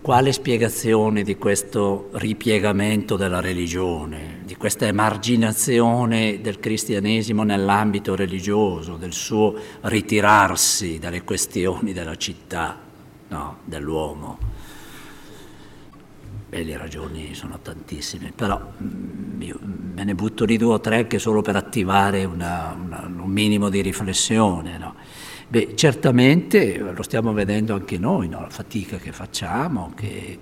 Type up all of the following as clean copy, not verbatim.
quale spiegazione di questo ripiegamento della religione, di questa emarginazione del cristianesimo nell'ambito religioso, del suo ritirarsi dalle questioni della città, no, dell'uomo? E le ragioni sono tantissime, però io me ne butto di 2 o 3 anche solo per attivare un minimo di riflessione, no? Beh, certamente lo stiamo vedendo anche noi, no? La fatica che facciamo, che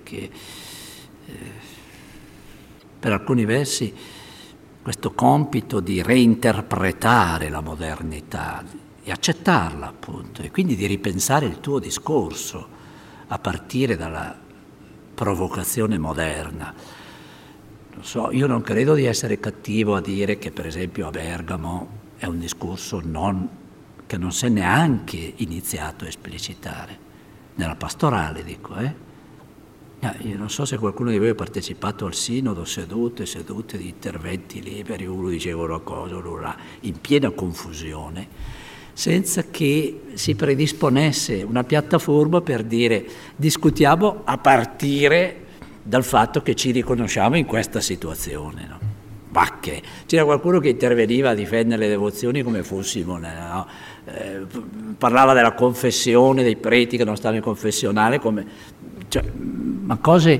per alcuni versi questo compito di reinterpretare la modernità e accettarla, appunto, e quindi di ripensare il tuo discorso a partire dalla provocazione moderna. Non so, io non credo di essere cattivo a dire che per esempio a Bergamo è un discorso che non si è neanche iniziato a esplicitare, nella pastorale dico, Io non so se qualcuno di voi ha partecipato al sinodo, sedute di interventi liberi, uno diceva una cosa, uno là, in piena confusione, senza che si predisponesse una piattaforma per dire discutiamo a partire dal fatto che ci riconosciamo in questa situazione, no? Bacche. C'era qualcuno che interveniva a difendere le devozioni come fossimo, no? Parlava della confessione, dei preti che non stanno in confessionale, ma cose...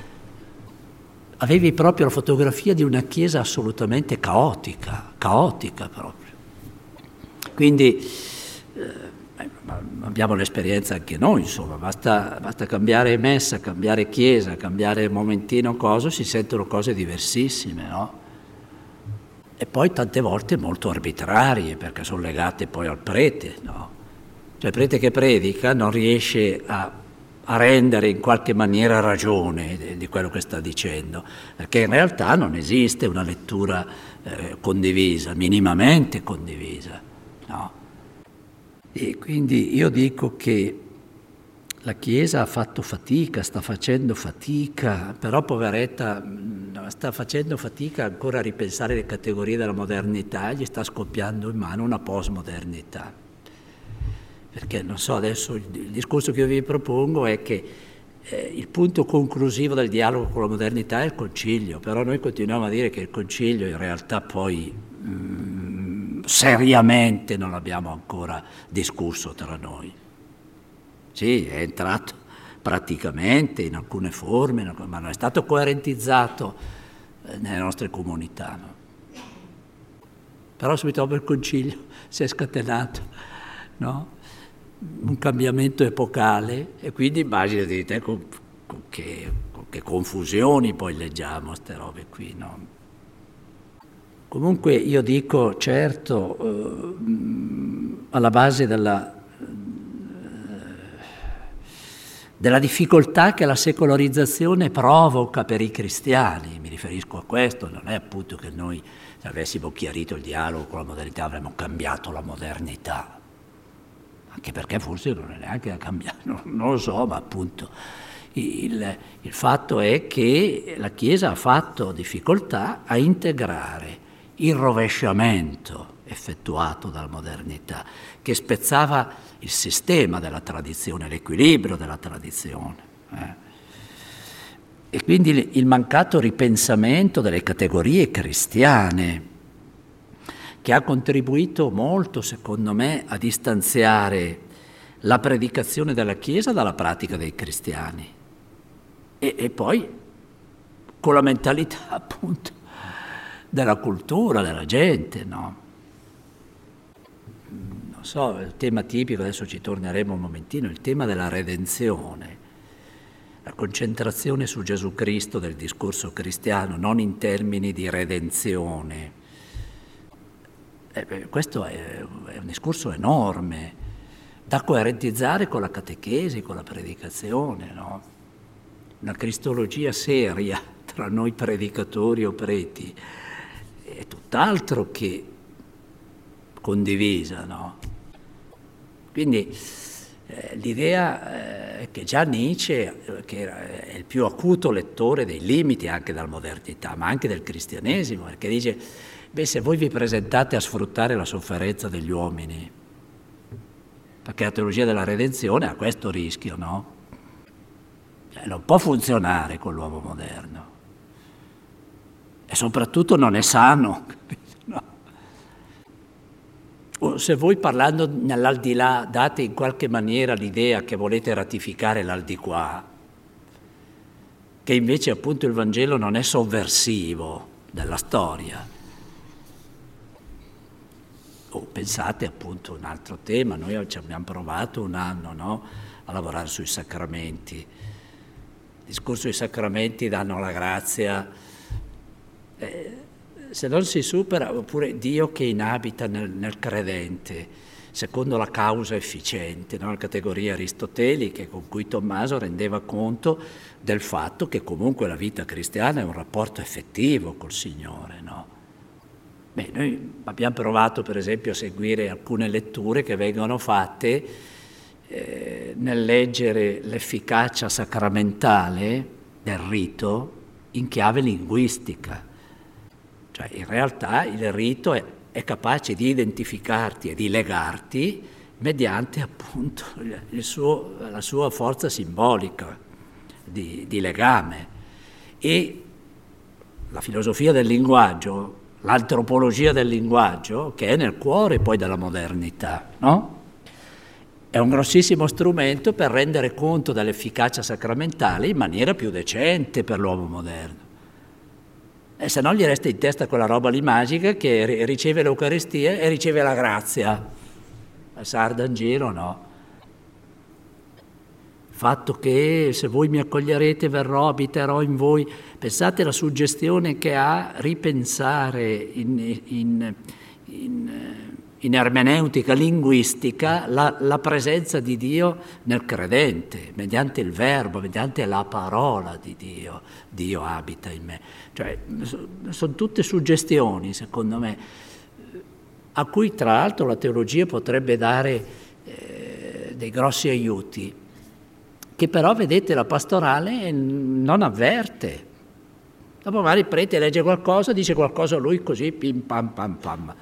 Avevi proprio la fotografia di una chiesa assolutamente caotica proprio. Quindi abbiamo l'esperienza anche noi, insomma, basta cambiare messa, cambiare chiesa, cambiare momentino cosa, si sentono cose diversissime, no? E poi tante volte molto arbitrarie, perché sono legate poi al prete, no? Cioè il prete che predica non riesce a rendere in qualche maniera ragione di quello che sta dicendo, perché in realtà non esiste una lettura condivisa, minimamente condivisa, no? E quindi io dico che la Chiesa ha fatto fatica, sta facendo fatica, però poveretta sta facendo fatica ancora a ripensare le categorie della modernità, gli sta scoppiando in mano una postmodernità. Perché non so, adesso il discorso che io vi propongo è che il punto conclusivo del dialogo con la modernità è il concilio, però noi continuiamo a dire che il concilio in realtà poi seriamente non l'abbiamo ancora discusso tra noi. Sì, è entrato praticamente in alcune forme, ma non è stato coerentizzato nelle nostre comunità, no? Però subito dopo il concilio si è scatenato, no? Un cambiamento epocale, e quindi immaginati te con che confusioni poi leggiamo queste robe qui, no? Comunque io dico, certo, alla base della difficoltà che la secolarizzazione provoca per i cristiani, mi riferisco a questo, non è appunto che noi se avessimo chiarito il dialogo con la modernità avremmo cambiato la modernità, anche perché forse non è neanche da cambiare, non lo so, ma appunto il fatto è che la Chiesa ha fatto difficoltà a integrare il rovesciamento effettuato dalla modernità, che spezzava il sistema della tradizione, l'equilibrio della tradizione. E quindi il mancato ripensamento delle categorie cristiane, che ha contribuito molto, secondo me, a distanziare la predicazione della Chiesa dalla pratica dei cristiani. E poi con la mentalità, appunto, della cultura, della gente, no? Non so, il tema tipico, adesso ci torneremo un momentino, il tema della redenzione, la concentrazione su Gesù Cristo del discorso cristiano, non in termini di redenzione. Questo è un discorso enorme, da coerentizzare con la catechesi, con la predicazione, no? Una cristologia seria tra noi predicatori o preti è tutt'altro che condivisa, no? Quindi l'idea è che già Nietzsche, che è il più acuto lettore dei limiti anche della modernità, ma anche del cristianesimo, perché dice, se voi vi presentate a sfruttare la sofferenza degli uomini, perché la teologia della redenzione ha questo rischio, no? Non può funzionare con l'uomo moderno. E soprattutto non è sano. No. O se voi parlando nell'aldilà date in qualche maniera l'idea che volete ratificare l'aldilà, che invece appunto il Vangelo non è sovversivo della storia. O pensate appunto a un altro tema, noi ci abbiamo provato un anno, no? A lavorare sui sacramenti. Il discorso dei sacramenti danno la grazia, se non si supera, oppure Dio che inabita nel credente, secondo la causa efficiente, no? La categoria aristoteliche con cui Tommaso rendeva conto del fatto che comunque la vita cristiana è un rapporto effettivo col Signore, no? Beh, noi abbiamo provato per esempio a seguire alcune letture che vengono fatte nel leggere l'efficacia sacramentale del rito in chiave linguistica. Cioè in realtà il rito è capace di identificarti e di legarti mediante appunto la sua forza simbolica di legame. E la filosofia del linguaggio, l'antropologia del linguaggio, che è nel cuore poi della modernità, no? È un grossissimo strumento per rendere conto dell'efficacia sacramentale in maniera più decente per l'uomo moderno. E se no gli resta in testa quella roba lì magica che riceve l'Eucaristia e riceve la grazia. La sarda in giro no. Il fatto che se voi mi accoglierete verrò, abiterò in voi. Pensate alla suggestione che ha ripensare in ermeneutica linguistica la presenza di Dio nel credente, mediante il verbo, mediante la parola di Dio. Dio abita in me. Cioè, sono tutte suggestioni, secondo me, a cui tra l'altro la teologia potrebbe dare dei grossi aiuti, che però, vedete, la pastorale non avverte. Dopo magari il prete legge qualcosa, dice qualcosa a lui così, pim pam pam pam.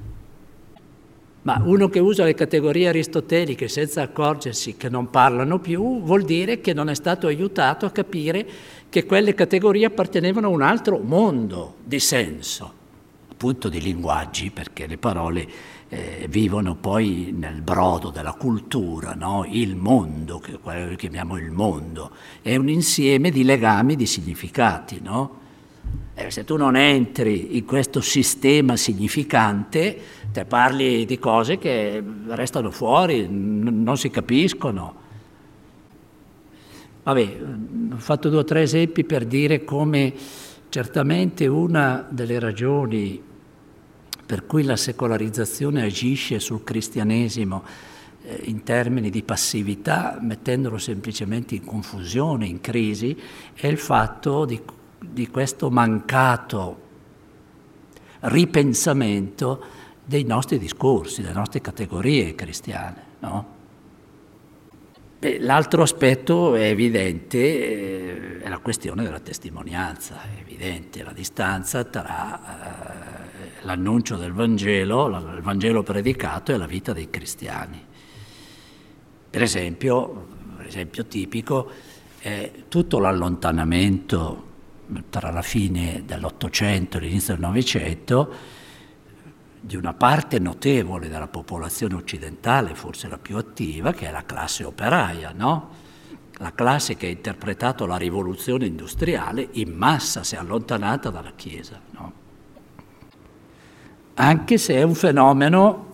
Ma uno che usa le categorie aristoteliche senza accorgersi che non parlano più, vuol dire che non è stato aiutato a capire che quelle categorie appartenevano a un altro mondo di senso, appunto di linguaggi, perché le parole vivono poi nel brodo della cultura, no? Il mondo, quello che chiamiamo il mondo, è un insieme di legami, di significati, no? Se tu non entri in questo sistema significante, te parli di cose che restano fuori, non si capiscono. Vabbè, ho fatto 2 o 3 esempi per dire come certamente una delle ragioni per cui la secolarizzazione agisce sul cristianesimo in termini di passività, mettendolo semplicemente in confusione, in crisi, è il fatto di questo mancato ripensamento dei nostri discorsi, delle nostre categorie cristiane, no? L'altro aspetto è evidente, è la questione della testimonianza, è evidente la distanza tra l'annuncio del Vangelo, il Vangelo predicato e la vita dei cristiani. Per esempio, un esempio tipico è tutto l'allontanamento tra la fine dell'Ottocento e l'inizio del Novecento di una parte notevole della popolazione occidentale, forse la più attiva, che è la classe operaia, no? La classe che ha interpretato la rivoluzione industriale in massa si è allontanata dalla Chiesa, no? Anche se è un fenomeno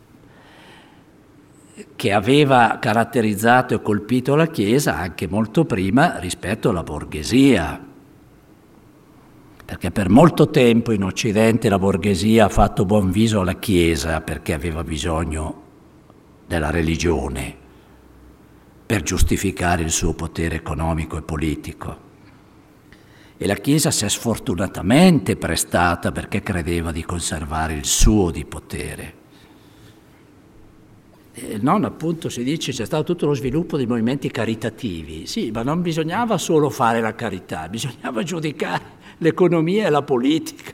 che aveva caratterizzato e colpito la Chiesa anche molto prima rispetto alla borghesia, perché per molto tempo in Occidente la borghesia ha fatto buon viso alla Chiesa perché aveva bisogno della religione per giustificare il suo potere economico e politico. E la Chiesa si è sfortunatamente prestata perché credeva di conservare il suo di potere. Non appunto si dice c'è stato tutto lo sviluppo dei movimenti caritativi, sì, ma non bisognava solo fare la carità, bisognava giudicare l'economia e la politica,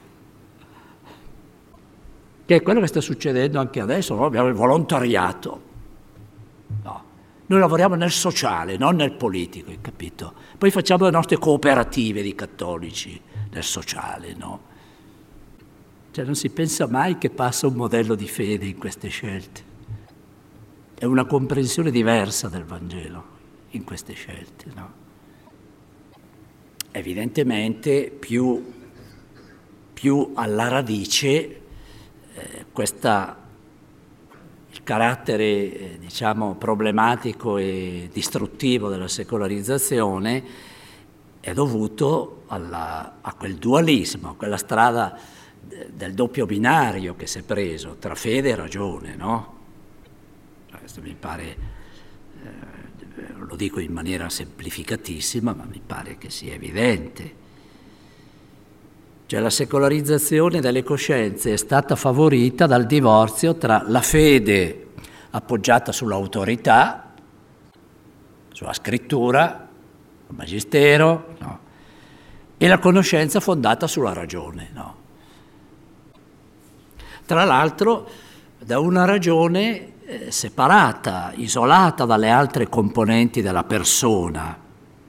che è quello che sta succedendo anche adesso, no? Abbiamo il volontariato, no? Noi lavoriamo nel sociale, non nel politico, hai capito? Poi facciamo le nostre cooperative di cattolici nel sociale, no? Cioè non si pensa mai che passa un modello di fede in queste scelte. È una comprensione diversa del Vangelo in queste scelte, no? Evidentemente più alla radice il carattere, diciamo, problematico e distruttivo della secolarizzazione è dovuto a quel dualismo, a quella strada del doppio binario che si è preso tra fede e ragione, no? Questo mi pare, lo dico in maniera semplificatissima, ma mi pare che sia evidente. Cioè la secolarizzazione delle coscienze è stata favorita dal divorzio tra la fede appoggiata sull'autorità, sulla scrittura, sul magistero, no? E la conoscenza fondata sulla ragione, no? Tra l'altro da una ragione separata, isolata dalle altre componenti della persona.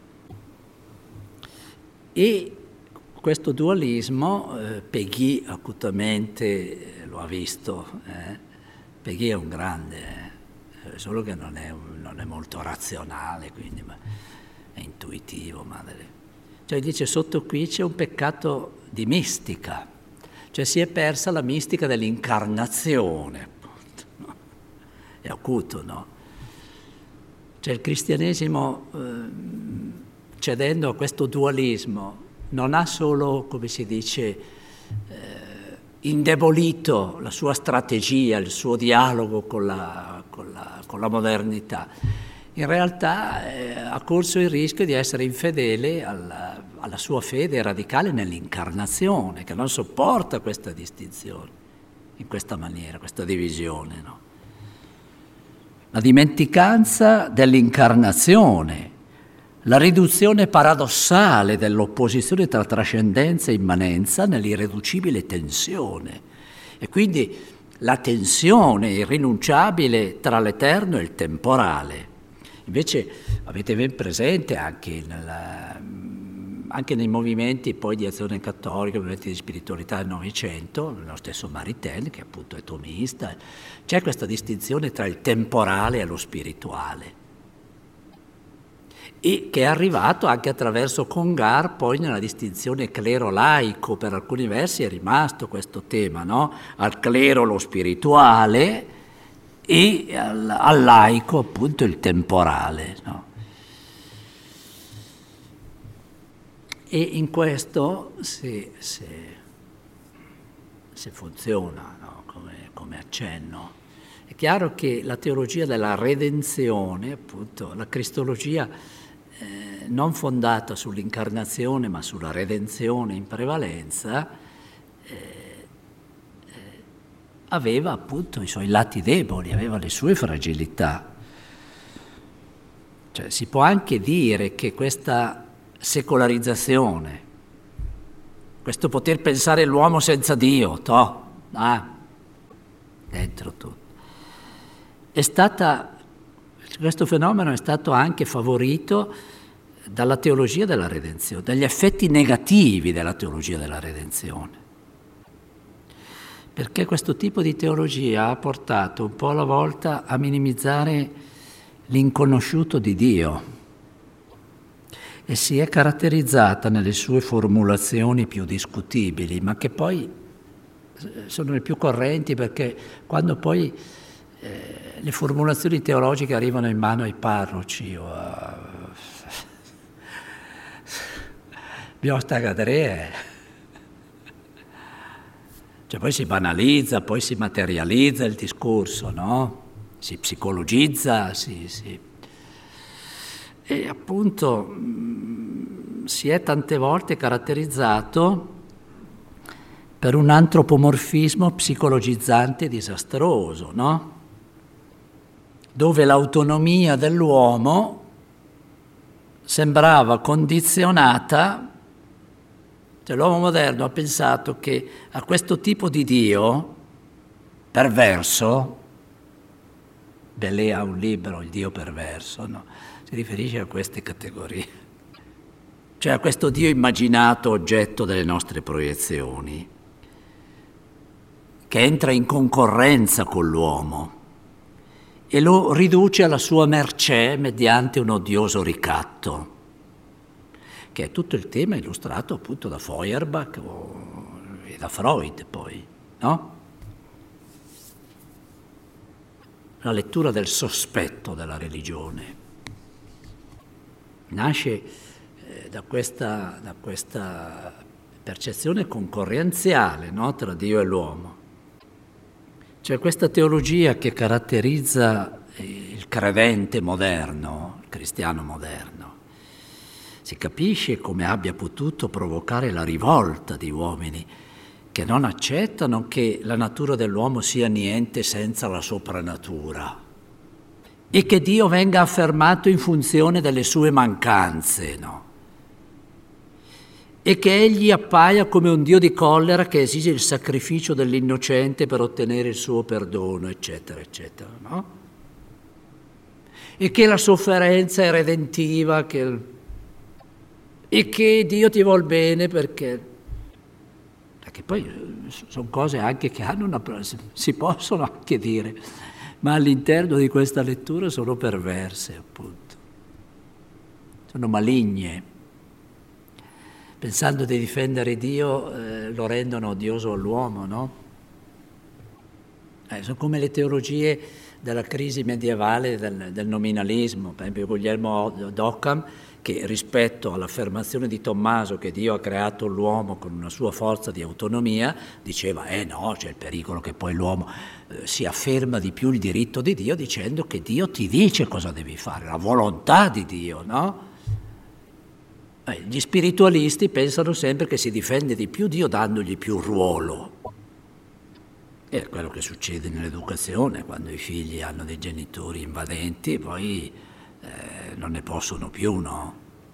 E questo dualismo Péguy acutamente lo ha visto. Péguy è un grande, solo che non è molto razionale, quindi è intuitivo. Cioè dice, sotto qui c'è un peccato di mistica, cioè si è persa la mistica dell'incarnazione, appunto, no? È acuto, no? Cioè il cristianesimo, cedendo a questo dualismo, non ha solo, come si dice, indebolito la sua strategia, il suo dialogo con la modernità. In realtà ha corso il rischio di essere infedele alla sua fede radicale nell'incarnazione, che non sopporta questa distinzione, in questa maniera, questa divisione, no? La dimenticanza dell'incarnazione, la riduzione paradossale dell'opposizione tra trascendenza e immanenza nell'irriducibile tensione, e quindi la tensione irrinunciabile tra l'eterno e il temporale. Invece avete ben presente anche nei movimenti poi di azione cattolica, movimenti di spiritualità del Novecento, lo stesso Maritain, che appunto è tomista, c'è questa distinzione tra il temporale e lo spirituale, e che è arrivato anche attraverso Congar poi nella distinzione clero-laico. Per alcuni versi è rimasto questo tema, no? Al clero lo spirituale e al laico appunto il temporale, no? E in questo se funziona, no? come accenno. È chiaro che la teologia della redenzione, appunto, la cristologia non fondata sull'incarnazione ma sulla redenzione in prevalenza, aveva appunto i suoi lati deboli, aveva le sue fragilità. Cioè si può anche dire che questa secolarizzazione, questo poter pensare l'uomo senza Dio, dentro tutto, questo fenomeno è stato anche favorito dalla teologia della redenzione, dagli effetti negativi della teologia della redenzione. Perché questo tipo di teologia ha portato un po' alla volta a minimizzare l'inconosciuto di Dio e si è caratterizzata nelle sue formulazioni più discutibili, ma che poi sono le più correnti, perché quando poi le formulazioni teologiche arrivano in mano ai parroci o cioè poi si banalizza, poi si materializza il discorso, no? Si psicologizza, e appunto si è tante volte caratterizzato per un antropomorfismo psicologizzante e disastroso, no? Dove l'autonomia dell'uomo sembrava condizionata, cioè l'uomo moderno ha pensato che a questo tipo di Dio perverso Belè ha un libro, Il Dio perverso, no? Si riferisce a queste categorie. Cioè a questo Dio immaginato, oggetto delle nostre proiezioni, che entra in concorrenza con l'uomo e lo riduce alla sua mercé mediante un odioso ricatto, che è tutto il tema illustrato appunto da Feuerbach e da Freud poi, no? La lettura del sospetto della religione nasce da questa percezione concorrenziale, no? Tra Dio e l'uomo. C'è questa teologia che caratterizza il credente moderno, il cristiano moderno. Si capisce come abbia potuto provocare la rivolta di uomini che non accettano che la natura dell'uomo sia niente senza la soprannatura e che Dio venga affermato in funzione delle sue mancanze, no? E che egli appaia come un Dio di collera che esige il sacrificio dell'innocente per ottenere il suo perdono, eccetera, eccetera, no? E che la sofferenza è redentiva, e che Dio ti vuol bene perché poi sono cose anche che si possono anche dire, ma all'interno di questa lettura sono perverse, appunto. Sono maligne. Pensando di difendere Dio, lo rendono odioso all'uomo, no? Sono come le teologie della crisi medievale del nominalismo, per esempio Guglielmo d'Occam, che rispetto all'affermazione di Tommaso che Dio ha creato l'uomo con una sua forza di autonomia, diceva, no, c'è il pericolo che poi l'uomo si afferma di più il diritto di Dio dicendo che Dio ti dice cosa devi fare, la volontà di Dio, no? Gli spiritualisti pensano sempre che si difende di più Dio dandogli più ruolo. È quello che succede nell'educazione, quando i figli hanno dei genitori invadenti, poi non ne possono più, no?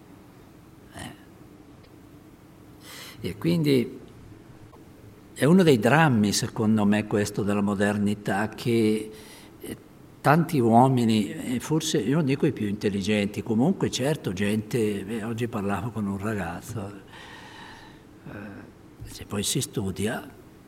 E quindi è uno dei drammi, secondo me, questo della modernità, che tanti uomini, forse io non dico i più intelligenti, comunque certo gente, oggi parlavo con un ragazzo, se poi si studia,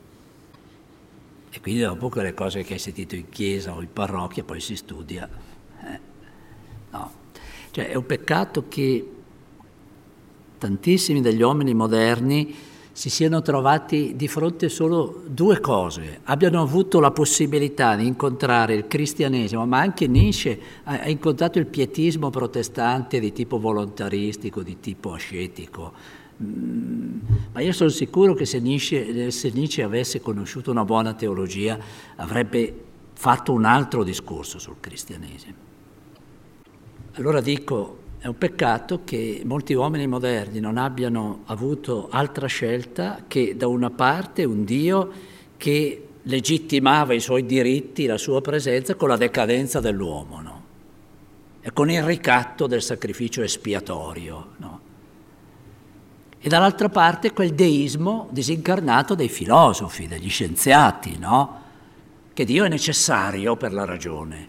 e quindi dopo quelle cose che hai sentito in chiesa o in parrocchia, poi si studia. No. Cioè è un peccato che tantissimi degli uomini moderni si siano trovati di fronte solo due cose, abbiano avuto la possibilità di incontrare il cristianesimo, ma anche Nietzsche ha incontrato il pietismo protestante di tipo volontaristico, di tipo ascetico. Ma io sono sicuro che se Nietzsche avesse conosciuto una buona teologia avrebbe fatto un altro discorso sul cristianesimo. Allora dico, è un peccato che molti uomini moderni non abbiano avuto altra scelta che da una parte un Dio che legittimava i suoi diritti, la sua presenza con la decadenza dell'uomo, no? E con il ricatto del sacrificio espiatorio, no? E dall'altra parte quel deismo disincarnato dei filosofi, degli scienziati, no? Che Dio è necessario per la ragione.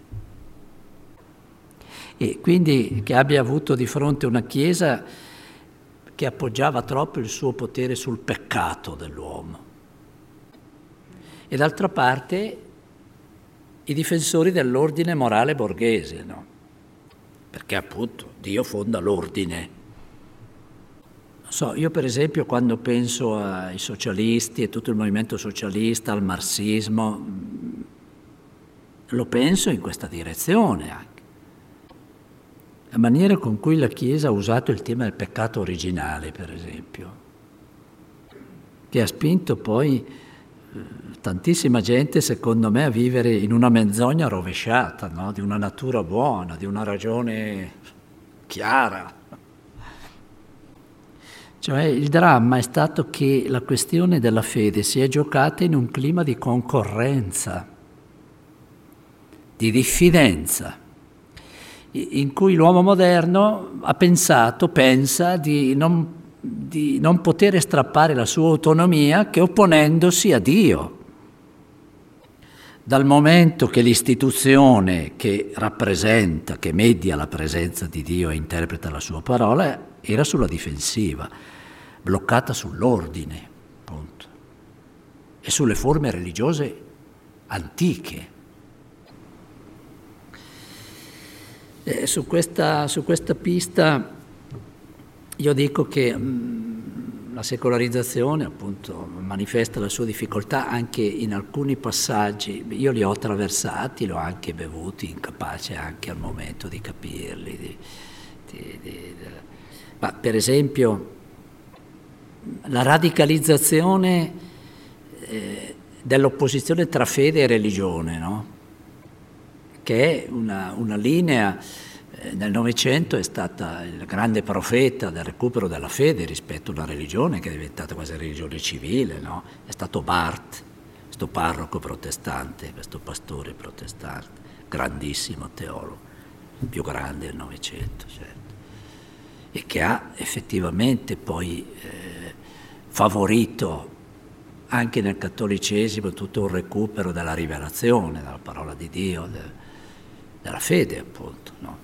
E quindi che abbia avuto di fronte una Chiesa che appoggiava troppo il suo potere sul peccato dell'uomo. E d'altra parte i difensori dell'ordine morale borghese, no? Perché appunto Dio fonda l'ordine. Non so, io per esempio quando penso ai socialisti e tutto il movimento socialista, al marxismo, lo penso in questa direzione anche. La maniera con cui la Chiesa ha usato il tema del peccato originale, per esempio, che ha spinto poi tantissima gente, secondo me, a vivere in una menzogna rovesciata, no? Di una natura buona, di una ragione chiara. Cioè il dramma è stato che la questione della fede si è giocata in un clima di concorrenza, di diffidenza, in cui l'uomo moderno pensa di non poter strappare la sua autonomia che opponendosi a Dio. dal momento che l'istituzione che rappresenta, che media la presenza di Dio e interpreta la sua parola, era sulla difensiva, bloccata sull'ordine, appunto, e sulle forme religiose antiche. Su questa pista io dico che la secolarizzazione appunto manifesta la sua difficoltà anche in alcuni passaggi. Io li ho attraversati, li ho anche bevuti, incapace anche al momento di capirli. Ma per esempio la radicalizzazione dell'opposizione tra fede e religione, no? Che è una linea. Nel Novecento è stata il grande profeta del recupero della fede rispetto a una religione che è diventata quasi religione civile, no? È stato Barth, questo parroco protestante, questo pastore protestante, grandissimo teologo, il più grande del Novecento, certo, e che ha effettivamente poi favorito anche nel cattolicesimo tutto un recupero della rivelazione, della parola di Dio, della fede appunto, no?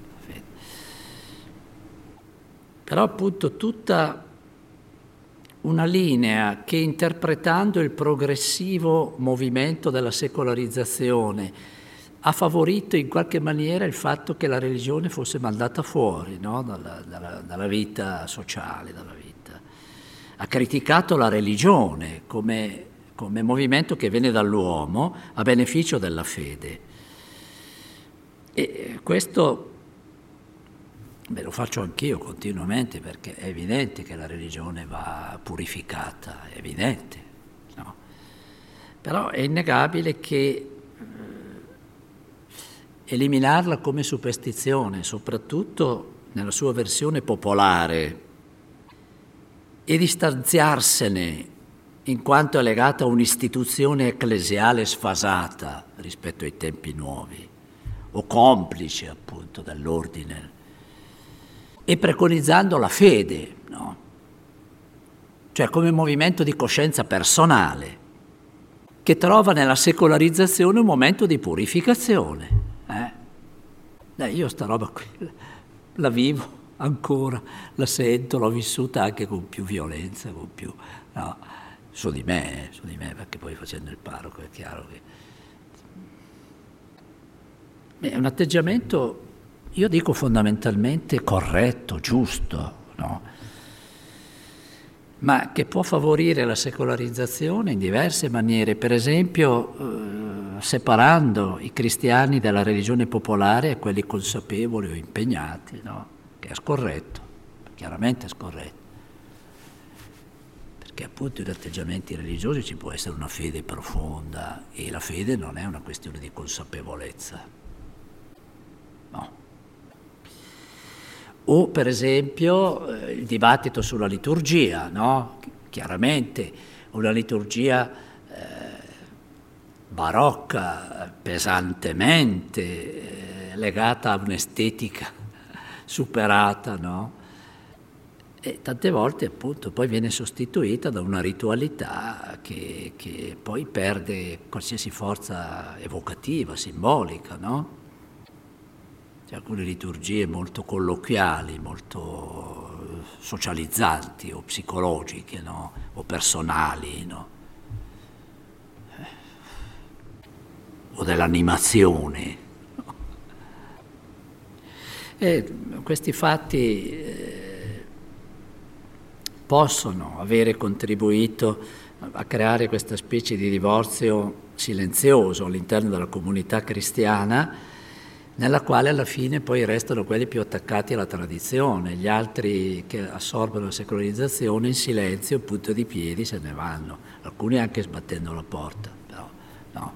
Però appunto tutta una linea che, interpretando il progressivo movimento della secolarizzazione, ha favorito in qualche maniera il fatto che la religione fosse mandata fuori, no? dalla vita sociale, dalla vita. Ha criticato la religione come movimento che viene dall'uomo a beneficio della fede. E questo lo faccio anch'io continuamente, perché è evidente che la religione va purificata, è evidente, no? Però è innegabile che eliminarla come superstizione, soprattutto nella sua versione popolare, e distanziarsene in quanto è legata a un'istituzione ecclesiale sfasata rispetto ai tempi nuovi, o complice appunto dell'ordine, e preconizzando la fede, no? Cioè come movimento di coscienza personale, che trova nella secolarizzazione un momento di purificazione. Io sta roba qui la vivo ancora, la sento, l'ho vissuta anche con più violenza, con più... No, su di me, perché poi facendo il parroco è chiaro che... È un atteggiamento... Io dico fondamentalmente corretto, giusto, no? Ma che può favorire la secolarizzazione in diverse maniere, per esempio separando i cristiani dalla religione popolare e quelli consapevoli o impegnati, no? Che è scorretto, chiaramente è scorretto, perché appunto in atteggiamenti religiosi ci può essere una fede profonda e la fede non è una questione di consapevolezza, no? O per esempio il dibattito sulla liturgia, no? Chiaramente una liturgia barocca, pesantemente legata a un'estetica superata, no? E tante volte appunto poi viene sostituita da una ritualità che poi perde qualsiasi forza evocativa, simbolica, no? Cioè, alcune liturgie molto colloquiali, molto socializzanti o psicologiche, no? O personali, no? O dell'animazione. No? E questi fatti possono avere contribuito a creare questa specie di divorzio silenzioso all'interno della comunità cristiana, nella quale alla fine poi restano quelli più attaccati alla tradizione, gli altri che assorbono la secolarizzazione in silenzio, punto di piedi, se ne vanno, alcuni anche sbattendo la porta, però no.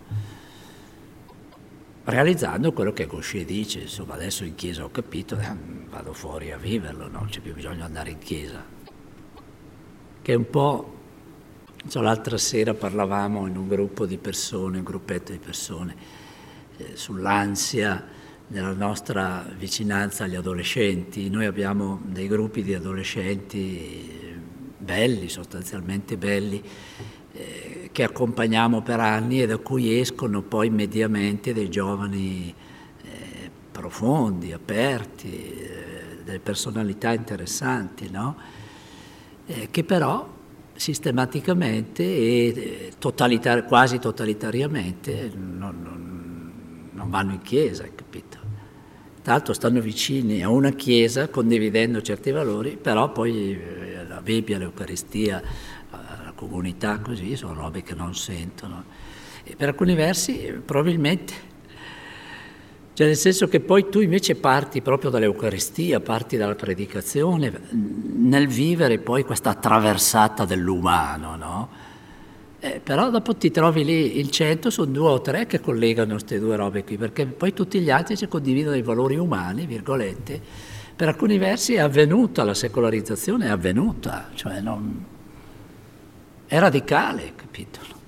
Realizzando quello che Gaucher dice, insomma adesso in chiesa ho capito, vado fuori a viverlo, non c'è più bisogno di andare in chiesa. Che è un po', cioè, l'altra sera parlavamo in un gruppo di persone, un gruppetto di persone, sull'ansia nella nostra vicinanza agli adolescenti. Noi abbiamo dei gruppi di adolescenti belli, sostanzialmente belli, che accompagniamo per anni e da cui escono poi mediamente dei giovani profondi, aperti, delle personalità interessanti, no? Che però sistematicamente e quasi totalitariamente non vanno in chiesa, capito? Tra l'altro stanno vicini a una chiesa condividendo certi valori, però poi la Bibbia, l'Eucaristia, la comunità così sono robe che non sentono. E per alcuni versi probabilmente, cioè nel senso che poi tu invece parti proprio dall'Eucaristia, parti dalla predicazione, nel vivere poi questa attraversata dell'umano, no? Però dopo ti trovi lì il centro, sono 2 o 3 che collegano queste 2 robe qui, perché poi tutti gli altri ci condividono i valori umani, virgolette. Per alcuni versi è avvenuta la secolarizzazione, è avvenuta, cioè è radicale, capito?